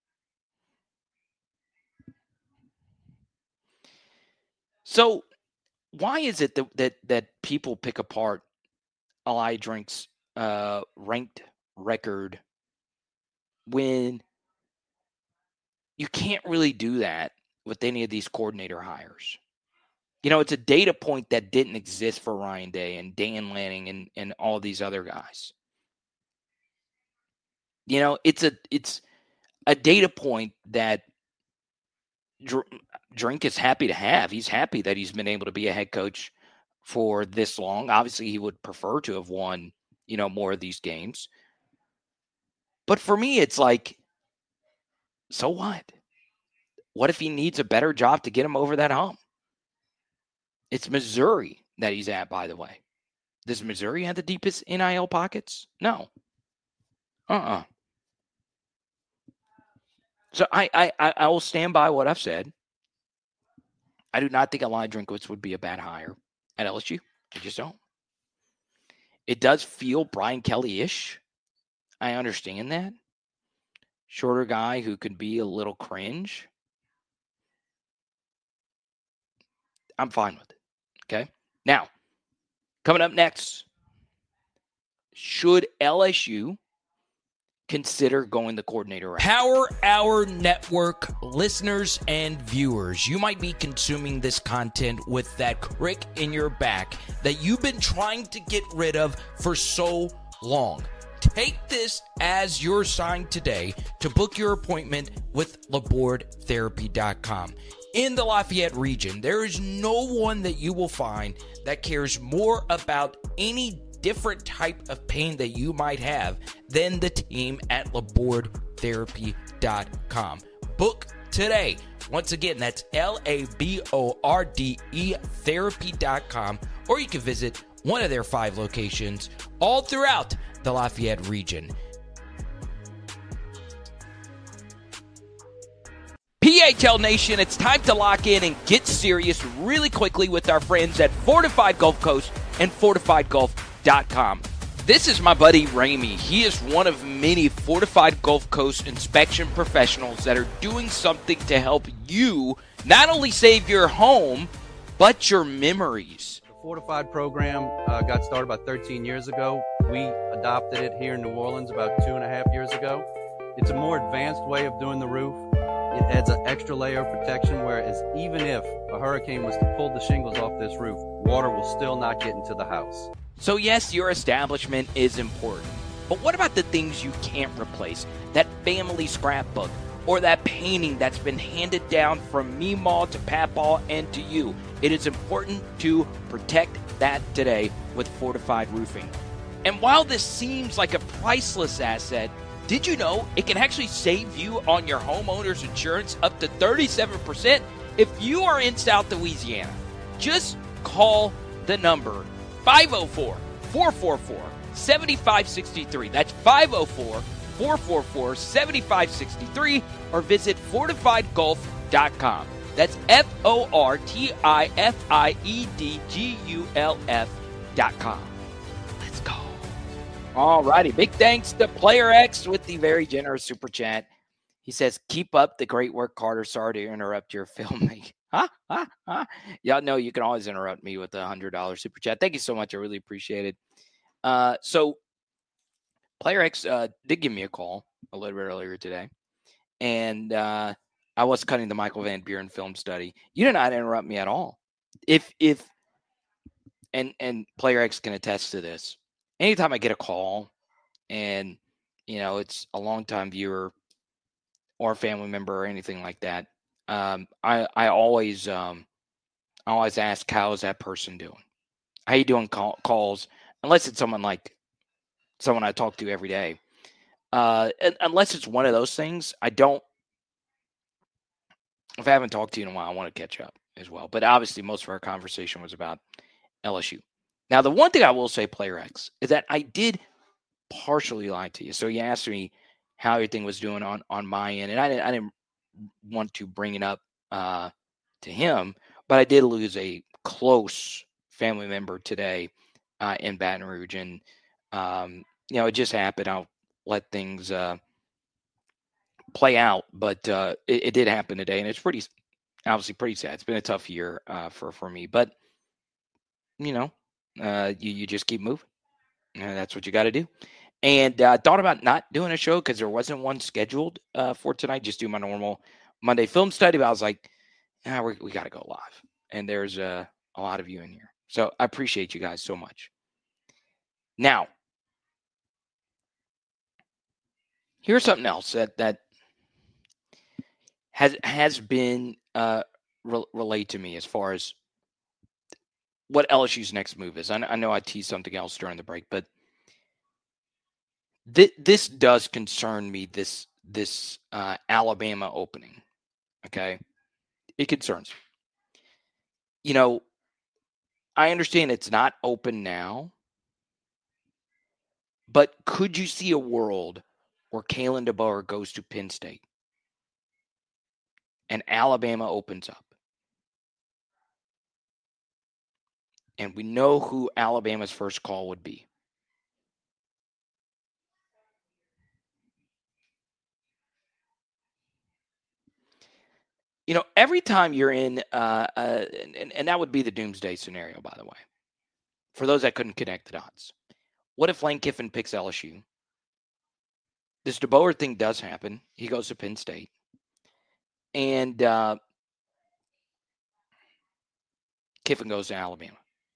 So why is it that people pick apart Eli Drink's ranked record when you can't really do that with any of these coordinator hires? It's a data point that didn't exist for Ryan Day and Dan Lanning and all these other guys. It's a data point that Drink is happy to have. He's happy that he's been able to be a head coach for this long. Obviously, he would prefer to have won, more of these games. But for me, it's like, so what? What if he needs a better job to get him over that hump? It's Missouri that he's at, by the way. Does Missouri have the deepest NIL pockets? No. So I will stand by what I've said. I do not think Eli Drinkowitz would be a bad hire at LSU. I just don't. It does feel Brian Kelly-ish. I understand that. Shorter guy who could be a little cringe. I'm fine with it. Okay? Now, coming up next, should LSU consider going the coordinator route. Power Hour Network listeners and viewers, you might be consuming this content with that crick in your back that you've been trying to get rid of for so long. Take this as your sign today to book your appointment with LabordTherapy.com. In the Lafayette region, there is no one that you will find that cares more about any different type of pain that you might have than the team at LabordTherapy.com. Book today. Once again, that's LABORDE therapy.com, or you can visit one of their 5 locations all throughout the Lafayette region. PHL Nation, it's time to lock in and get serious really quickly with our friends at Fortified Gulf Coast and FortifiedGulf.com. This is my buddy Ramey. He is one of many Fortified Gulf Coast inspection professionals that are doing something to help you not only save your home, but your memories. The Fortified program got started about 13 years ago. We adopted it here in New Orleans about 2.5 years ago. It's a more advanced way of doing the roof. It adds an extra layer of protection, whereas even if a hurricane was to pull the shingles off this roof, water will still not get into the house. So yes, your establishment is important, but what about the things you can't replace? That family scrapbook or that painting that's been handed down from Meemaw to Papaw and to you. It is important to protect that today with Fortified Roofing. And while this seems like a priceless asset, did you know it can actually save you on your homeowner's insurance up to 37% if you are in South Louisiana? Just call the number 504-444-7563. That's 504-444-7563, or visit FortifiedGulf.com. That's FortifiedGulf.com. Let's go. All righty. Big thanks to Player X with the very generous super chat. He says, keep up the great work, Carter. Sorry to interrupt your filmmaking. Y'all know you can always interrupt me with a $100 super chat. Thank you so much. I really appreciate it. So Player X did give me a call a little bit earlier today, and I was cutting the Michael Van Buren film study. You did not interrupt me at all. And Player X can attest to this. Anytime I get a call and, it's a longtime viewer or a family member or anything like that, I always ask, how is that person doing? How you doing calls? Unless it's someone I talk to every day. Unless it's one of those things, if I haven't talked to you in a while, I want to catch up as well. But obviously most of our conversation was about LSU. Now, the one thing I will say, Player X, is that I did partially lie to you. So you asked me how everything was doing on my end, and I didn't want to bring it up to him, but I did lose a close family member today in Baton Rouge, and it just happened. I'll let things play out, but it did happen today, and it's obviously pretty sad. It's been a tough year for me, but you just keep moving. That's what you got to do. And I thought about not doing a show because there wasn't one scheduled for tonight. Just do my normal Monday film study. But I was like, we got to go live. And there's a lot of you in here. So I appreciate you guys so much. Now, here's something else that has been relayed to me as far as what LSU's next move is. I know I teased something else during the break, but this does concern me, this Alabama opening, okay? It concerns me. I understand it's not open now, but could you see a world where Kalen DeBoer goes to Penn State and Alabama opens up? And we know who Alabama's first call would be. Every time you're in, and that would be the doomsday scenario, by the way, for those that couldn't connect the dots. What if Lane Kiffin picks LSU? this DeBoer thing does happen. He goes to Penn State. And Kiffin goes to Alabama.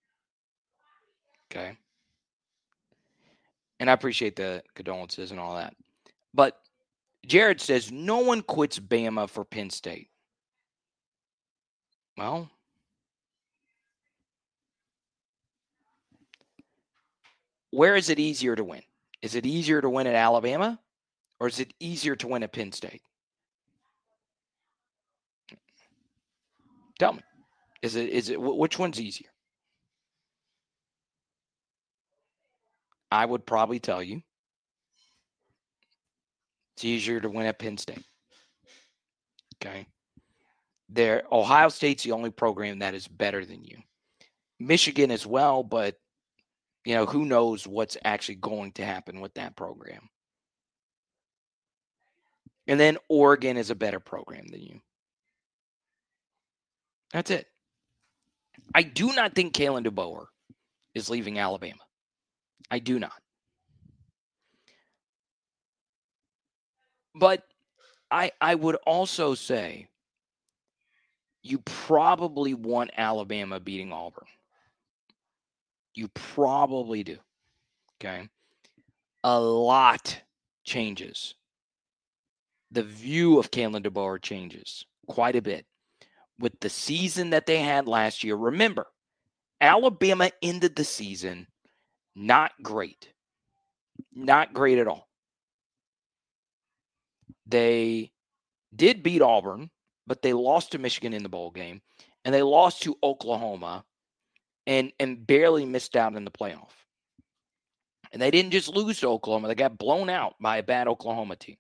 Okay. And I appreciate the condolences and all that. But Jared says no one quits Bama for Penn State. Well, where is it easier to win? Is it easier to win at Alabama or is it easier to win at Penn State? Tell me. Is it which one's easier? I would probably tell you it's easier to win at Penn State. Okay. Ohio State's the only program that is better than you. Michigan as well, but who knows what's actually going to happen with that program. And then Oregon is a better program than you. That's it. I do not think Kalen DeBoer is leaving Alabama. I do not. But I would also say you probably want Alabama beating Auburn. You probably do. Okay. A lot changes. The view of Kalen DeBoer changes quite a bit. With the season that they had last year, remember, Alabama ended the season not great. Not great at all. They did beat Auburn, but they lost to Michigan in the bowl game, and they lost to Oklahoma and barely missed out in the playoff. And they didn't just lose to Oklahoma. They got blown out by a bad Oklahoma team.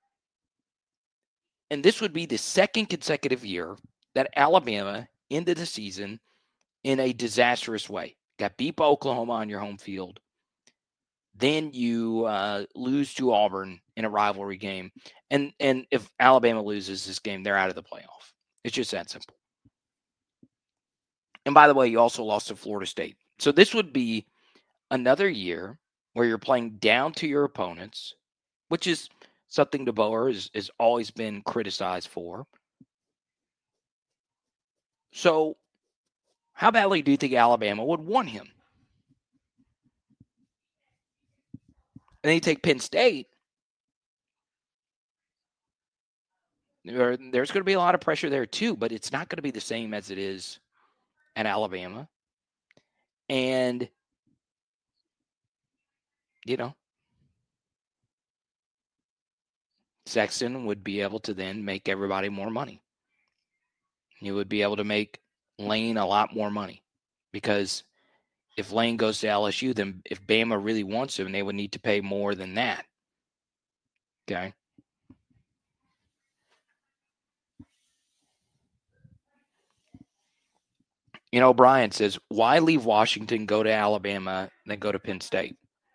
And this would be the second consecutive year that Alabama ended the season in a disastrous way. Got beat by Oklahoma on your home field. Then you lose to Auburn in a rivalry game. And if Alabama loses this game, they're out of the playoff. It's just that simple. And by the way, you also lost to Florida State. So this would be another year where you're playing down to your opponents, which is something DeBoer has always been criticized for. So how badly do you think Alabama would want him? And then you take Penn State. There's going to be a lot of pressure there too, but it's not going to be the same as it is at Alabama. And, Sexton would be able to then make everybody more money. You would be able to make Lane a lot more money because if Lane goes to LSU, then if Bama really wants him, they would need to pay more than that. Okay. Brian says, why leave Washington, go to Alabama, then go to Penn State?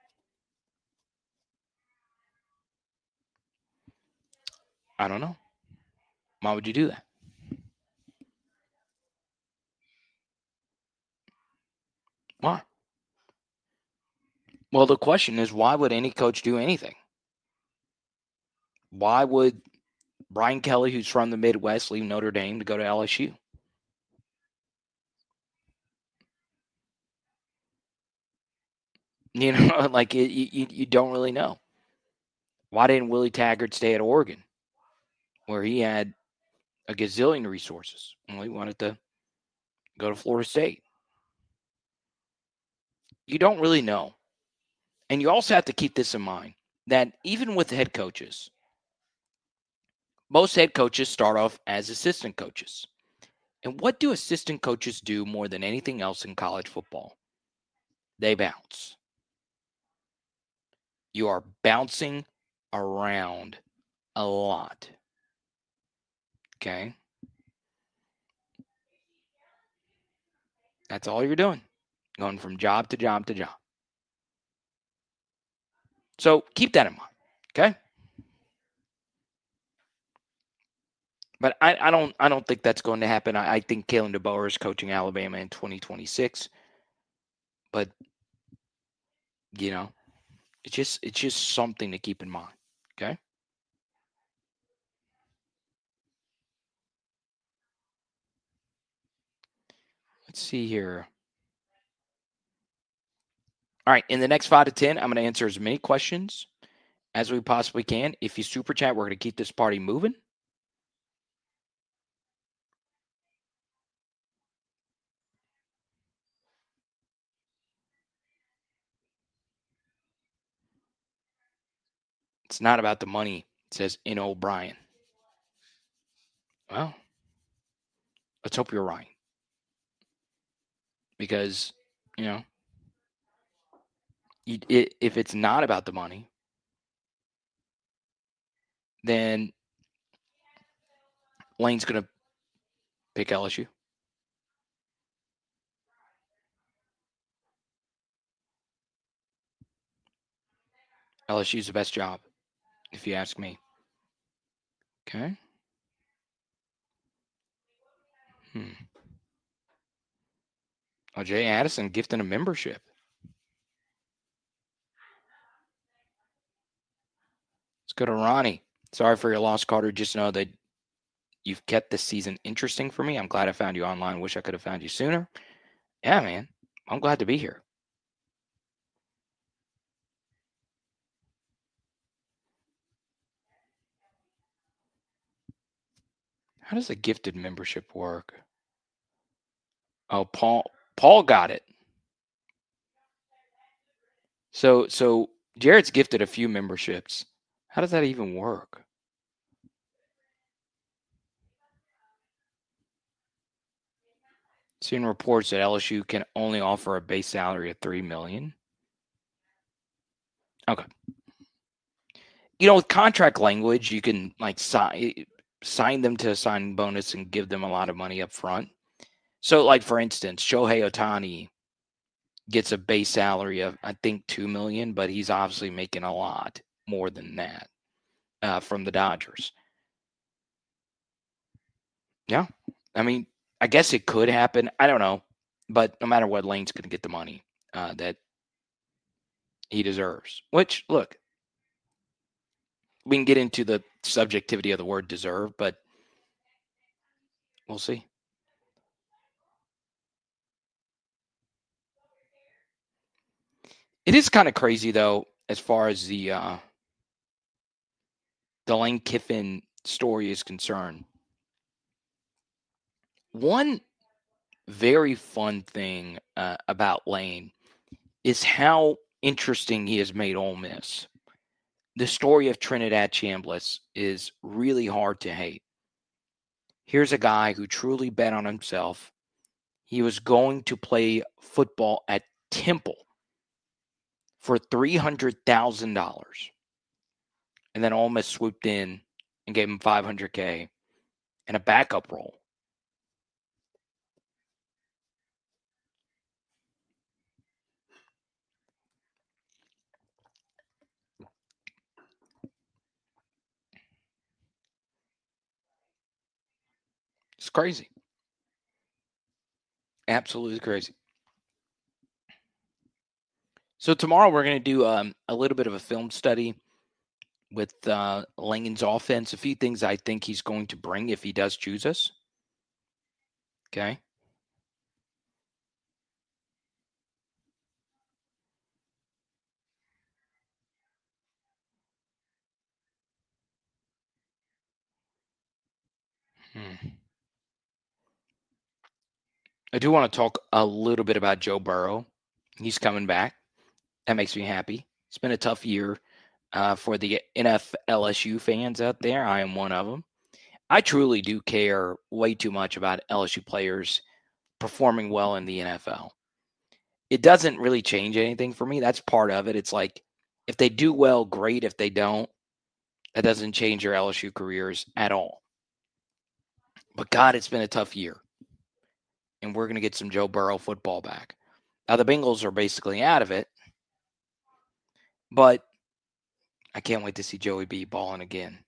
I don't know. Why would you do that? Why? Well, the question is, why would any coach do anything? Why would Brian Kelly, who's from the Midwest, leave Notre Dame to go to LSU? You don't really know. Why didn't Willie Taggart stay at Oregon, where he had a gazillion resources? Well, he wanted to go to Florida State. You don't really know. And you also have to keep this in mind, that even with head coaches, most head coaches start off as assistant coaches. And what do assistant coaches do more than anything else in college football? They bounce. You are bouncing around a lot. Okay? That's all you're doing. Going from job to job to job. So keep that in mind. Okay? But I don't think that's going to happen. I think Kalen DeBoer is coaching Alabama in 2026. But it's just something to keep in mind. Okay. Let's see here. All right. In the next 5 to 10, I'm going to answer as many questions as we possibly can. If you super chat, we're going to keep this party moving. It's not about the money, it says in O'Brien. Well, let's hope you're right. Because, if it's not about the money, then Lane's going to pick LSU. LSU's the best job, if you ask me. Okay. Oh, Jay Addison gifting a membership. Let's go to Ronnie. Sorry for your loss, Carter. Just know that you've kept this season interesting for me. I'm glad I found you online. Wish I could have found you sooner. Yeah, man. I'm glad to be here. How does a gifted membership work? Oh, Paul got it. So Jared's gifted a few memberships. How does that even work? Seeing reports that LSU can only offer a base salary of $3 million. Okay. With contract language, you can sign them to a signing bonus and give them a lot of money up front. So, for instance, Shohei Ohtani gets a base salary of, I think, $2 million, but he's obviously making a lot more than that from the Dodgers. Yeah. I mean, I guess it could happen. I don't know. But no matter what, Lane's going to get the money that he deserves. Which, look, we can get into the subjectivity of the word deserve, but we'll see. It is kind of crazy, though, as far as the Lane Kiffin story is concerned. One very fun thing about Lane is how interesting he has made Ole Miss. The story of Trinidad Chambliss is really hard to hate. Here's a guy who truly bet on himself. He was going to play football at Temple for $300,000. And then Ole Miss swooped in and gave him $500K and a backup role. It's crazy. Absolutely crazy. So tomorrow we're going to do a little bit of a film study with Lane's offense. A few things I think he's going to bring if he does choose us. Okay. I do want to talk a little bit about Joe Burrow. He's coming back. That makes me happy. It's been a tough year for the LSU fans out there. I am one of them. I truly do care way too much about LSU players performing well in the NFL. It doesn't really change anything for me. That's part of it. It's like if they do well, great. If they don't, that doesn't change their LSU careers at all. But God, it's been a tough year. And we're going to get some Joe Burrow football back. Now, the Bengals are basically out of it. But I can't wait to see Joey B balling again.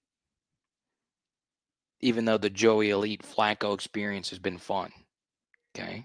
Even though the Joey Elite Flacco experience has been fun. Okay.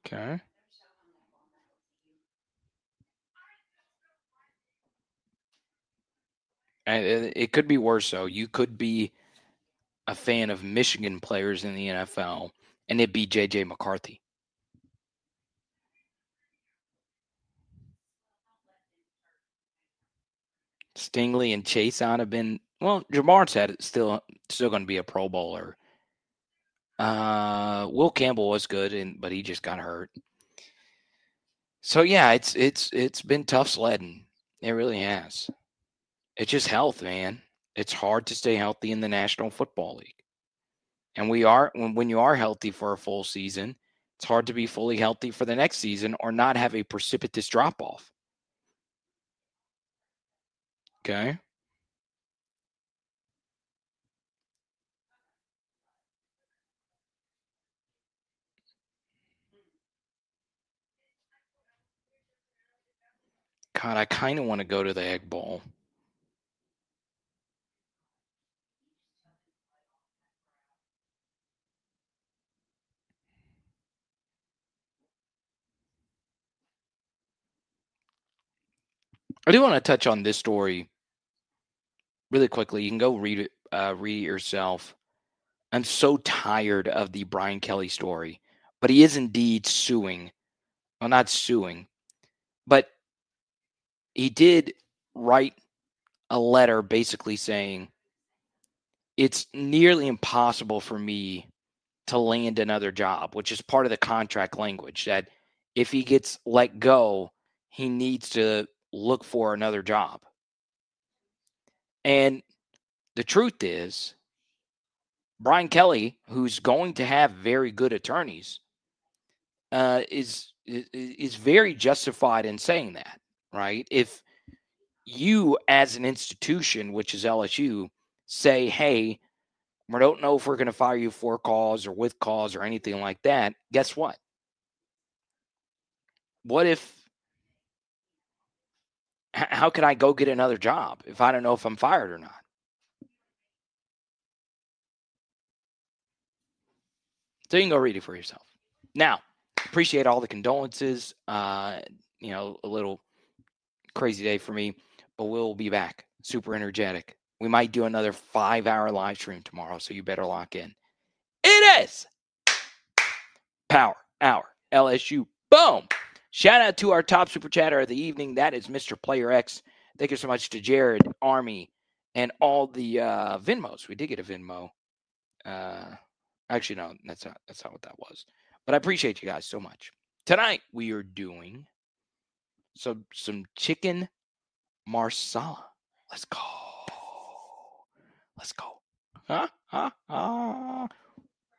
Okay. And it could be worse, though. You could be a fan of Michigan players in the NFL, and it'd be J.J. McCarthy. Stingley and Chason have been, well, Jamar said it's still going to be a Pro Bowler. Will Campbell was good, but he just got hurt. So yeah, it's been tough sledding. It really has. It's just health, man. It's hard to stay healthy in the National Football League. And when you are healthy for a full season, it's hard to be fully healthy for the next season or not have a precipitous drop off. Okay. God, I kind of want to go to the Egg Bowl. I do want to touch on this story really quickly. You can go read it yourself. I'm so tired of the Brian Kelly story, but he is indeed suing. Well, not suing, but he did write a letter basically saying it's nearly impossible for me to land another job, which is part of the contract language that if he gets let go, he needs to look for another job. And the truth is, Brian Kelly, who's going to have very good attorneys, is very justified in saying that, right? If you, as an institution, which is LSU, say, hey, we don't know if we're going to fire you for cause or with cause or anything like that, guess what? What if, how can I go get another job if I don't know if I'm fired or not? So you can go read it for yourself. Now, appreciate all the condolences. A little crazy day for me, but we'll be back. Super energetic. We might do another 5-hour live stream tomorrow, so you better lock in. It is Power Hour LSU. Boom. Shout out to our top super chatter of the evening. That is Mr. Player X. Thank you so much to Jared, Army, and all the Venmos. We did get a Venmo. Actually, no, that's not what that was. But I appreciate you guys so much. Tonight we are doing some chicken marsala. Let's go.